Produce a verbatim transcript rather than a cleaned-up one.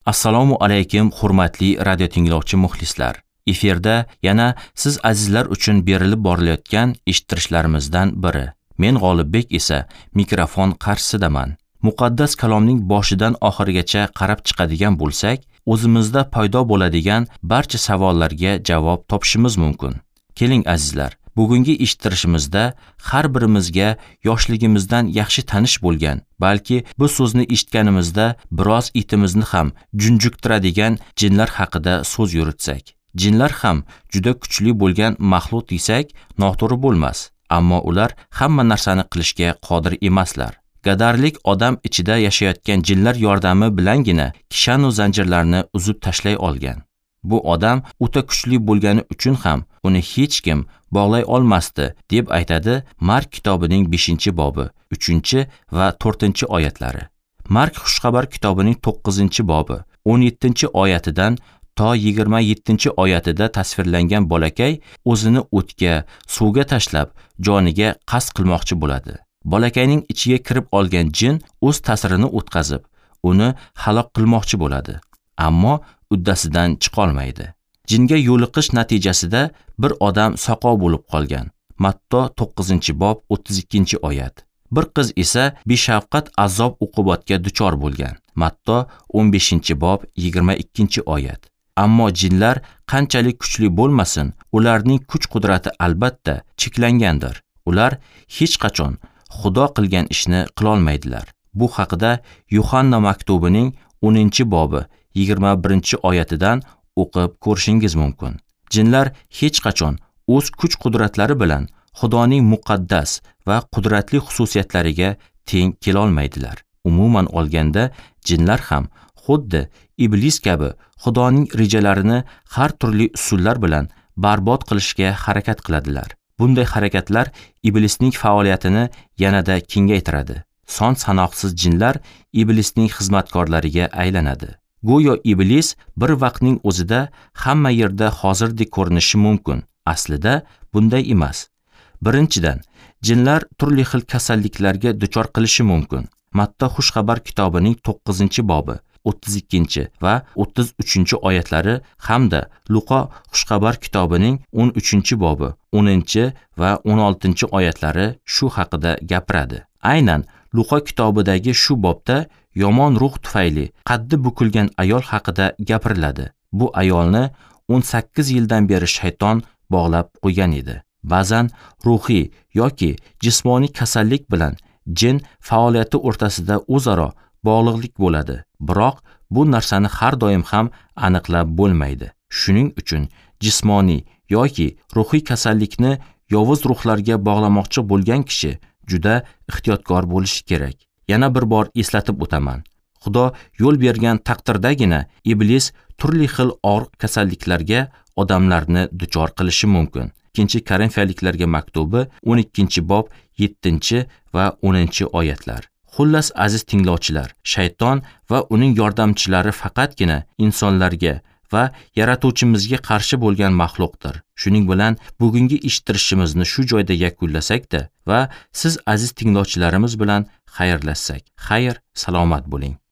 Assalomu alaykum hurmatli radio tinglovchi muxlislar. Efirda yana siz azizlar uchun berilib borilayotgan eshittirishlarimizdan biri. Men G'olibbek esa mikrofon qarshisidaman. Muqaddas kalomning boshidan oxirigacha qarab chiqadigan bo'lsak, o'zimizda paydo bo'ladigan barcha savollarga javob topishimiz mumkin. Keling azizlar, bugungi eshittirishimizda har birimizga yoshligimizdan yaxshi tanish bo'lgan, balki bu so'zni eshitganimizda biroz itimizni ham junjuktiradigan jinlar haqida so'z yuritsak. Jinlar ham juda kuchli bo'lgan maxluq desak, noto'g'ri bo'lmas, ammo ular hamma narsani qilishga qodir emaslar. Gadarlik odam ichida yashayotgan jinlar yordami bilangina kishan va zanjirlarni uzib tashlay olgan. Bu odam o'ta kuchli bo'lgani uchun ham uni hech kim bog'lay olmasdi, deb aytadi Mark kitobining beshinchi bobi, uchinchi va to'rtinchi oyatlari. Mark xushxabar kitobining to'qqizinchi bobi, o'n yettinchi oyatidan to yigirma yettinchi oyatida tasvirlangan bolakay o'zini o'tga, suvga tashlab, joniga qasd qilmoqchi bo'ladi. Bolakayning ichiga kirib olgan jin o'z ta'sirini o'tkazib, uni halok qilmoqchi bo'ladi, ammo uddasidan chiqa olmaydi. Jinga yo'liqish natijasida bir odam soqov bo'lib qolgan. Matto to'qqizinchi bob, o'ttiz ikkinchi oyat. Bir qiz esa beshafqat azob uqubatga duchor bo'lgan. Matto o'n beshinchi bob, yigirma ikkinchi oyat. Ammo jinlar qanchalik kuchli bo'lmasin, ularning kuch-qudrati albatta cheklangandir. Ular hech qachon Xudo qilgan ishni qila olmaydilar. Bu haqida Yuhanna maktubining o'ninchi bobi, yigirma birinchi oyatidan o'qib ko'rishingiz mumkin. Jinlar hech qachon o'z kuch-qudratlari bilan Xudoning muqaddas va qudratli xususiyatlariga teng kela olmaydilar. Umuman olganda, jinlar ham xuddi iblis kabi Xudoning rejalarini har turli usullar bilan barbod qilishga harakat qiladilar. Bunday harakatlar iblisning faoliyatini yanada kengaytiradi. Son sanoqsiz jinlar iblisning xizmatkorlariga aylanadi. Go'yo iblis bir vaqtning o'zida hamma yerda hozirdek ko'rinishi mumkin. Aslida bunday emas. Birinchidan, jinlar turli xil kasalliklarga duchor qilishi mumkin. Matto xushxabar kitobining to'qqizinchi bobi, o'ttiz ikkinchi va o'ttiz uchinchi oyatlari hamda Luqo xushxabar kitobining o'n uchinchi bobi, o'ninchi va o'n oltinchi oyatlari shu haqida gapiradi. Aynan Luqo kitobidagi shu bobda yomon ruh tufayli qaddi bukilgan ayol haqida gapiriladi. Bu ayolni o'n sakkiz yildan beri shayton bog'lab qo'ygan edi. Ba'zan ruhiy yoki jismoniy kasallik bilan jin faoliyati o'rtasida o'zaro bog'liqlik bo'ladi. Biroq bu narsani har doim ham aniqlab bo'lmaydi. Shuning uchun jismoniy yoki ruhiy kasallikni yovuz ruhlarga bog'lamoqchi bo'lgan kishi juda ehtiyotkor bo'lishi kerak. Yana bir bor eslatib o'taman. Xudo yo'l bergan taqdirdagina iblis turli xil og'riq kasalliklarga odamlarni duchor qilishi mumkin. Ikkinchi Korinfiyaliklarga maktubi o'n ikkinchi bob, yettinchi va o'ninchi oyatlar. Xullas aziz tinglovchilar, shayton va uning yordamchilari faqatgina insonlarga va yaratuvchimizga qarshi bo'lgan maxluqdir. Shuning bilan bugungi eshittirishimizni shu joyda yakunlasak-da va siz aziz tinglovchilarimiz bilan xayrlashsak. Xayr, salomat bo'ling.